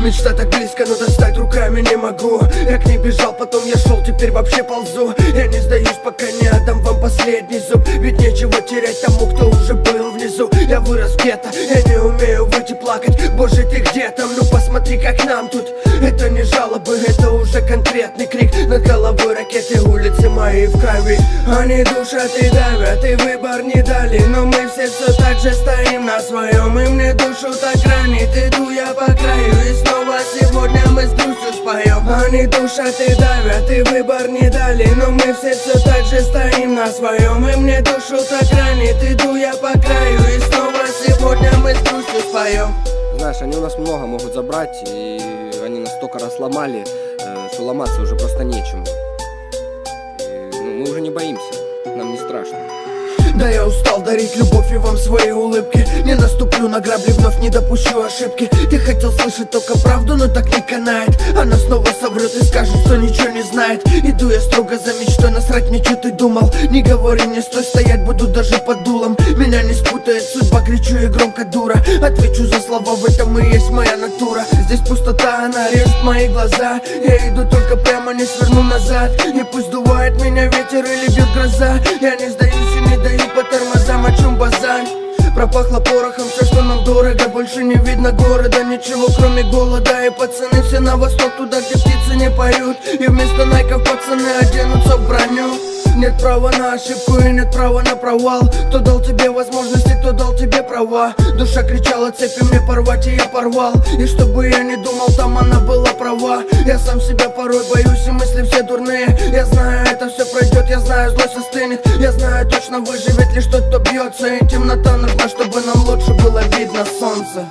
Мечта так близко, но достать руками не могу. Я к ней бежал, потом я шел, теперь вообще ползу. Я не сдаюсь, пока не отдам вам последний зуб. Ведь нечего терять тому, кто уже был внизу. Я вырос где-то, я не умею выйти плакать. Боже, ты где там? Ну посмотри, как нам тут. Это не жалобы, это уже конкретный крик. Над головой ракеты, улицы мои в крови. Они душат и давят, и выбор не дали. Но мы все так же стоим на своем. И мне душу так ранит, иду я по краю. И снова сегодня мы с грустью споем. Они душат и давят, и выбор не дали. Но мы все так же стоим на своем. И мне душу так ранит, иду я по краю. И снова сегодня мы с грустью споем. Знаешь, они у нас много могут забрать, и они нас столько раз ломали, что ломаться уже просто нечему. Мы уже не боимся, нам не страшно. Да я устал дарить любовь и вам свои улыбки. Не наступлю на грабли, вновь не допущу ошибки. Ты хотел слышать только правду, но так не канает. Она снова соврет и скажет, что ничего не знает. Иду я строго за мечтой, насрать мне, что ты думал. Не говори мне, стой, стоять буду даже под дулом. Меня не спутает судьба, кричу и громко дура. Отвечу за слова, в этом и есть моя натура. Здесь пустота, она режет мои глаза. Я иду только прямо, не сверну назад. И пусть дувает меня ветер или бьет гроза, я не сдаюсь и не даю по тормозам, о чем базарь. Пропахло порохом все, что нам дорого. Больше не видно города, ничего кроме голода. И пацаны все на восток, туда, где птицы не поют. И вместо найков пацаны оденутся в броню. Нет права на ошибку и нет права на провал. Кто дал тебе возможности, кто дал тебе права. Душа кричала, цепи мне порвать, и я порвал. И чтобы я не думал, там она была права. Я сам себя порой боюсь, и мысли все дурные. Я знаю, это все пройдет, я знаю, злость остынет. Я знаю, точно выживет лишь тот, кто бьется. И темнота нужна, чтобы нам лучше было видно солнце.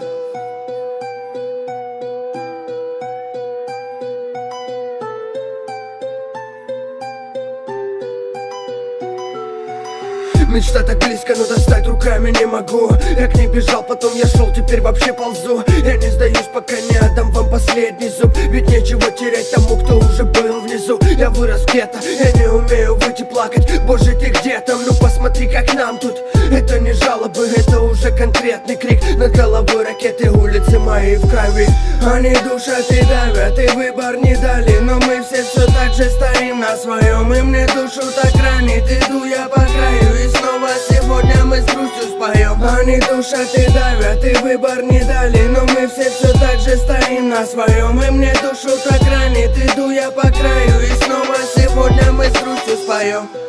Мечта так близко, но достать руками не могу. Я к ней бежал, потом я шел, теперь вообще ползу. Я не сдаюсь, пока не отдам вам последний зуб. Ведь нечего терять тому, кто уже был внизу. Я вырос где-то, я не умею выйти плакать. Боже, ты где там? Ну посмотри, как нам тут. Это не жалобы, это уже конкретный крик. Над головой ракеты, улицы мои в крови. Они душат и давят, и выбор не дали. Но мы все так же стоим на своем. И мне душу так ранит, иду я по краю. И снова сегодня мы с грустью споем. Они душат и давят, и выбор не дали. Но мы все так же стоим на своем. И мне душу так ранит, иду я по краю. И снова сегодня мы с грустью споем.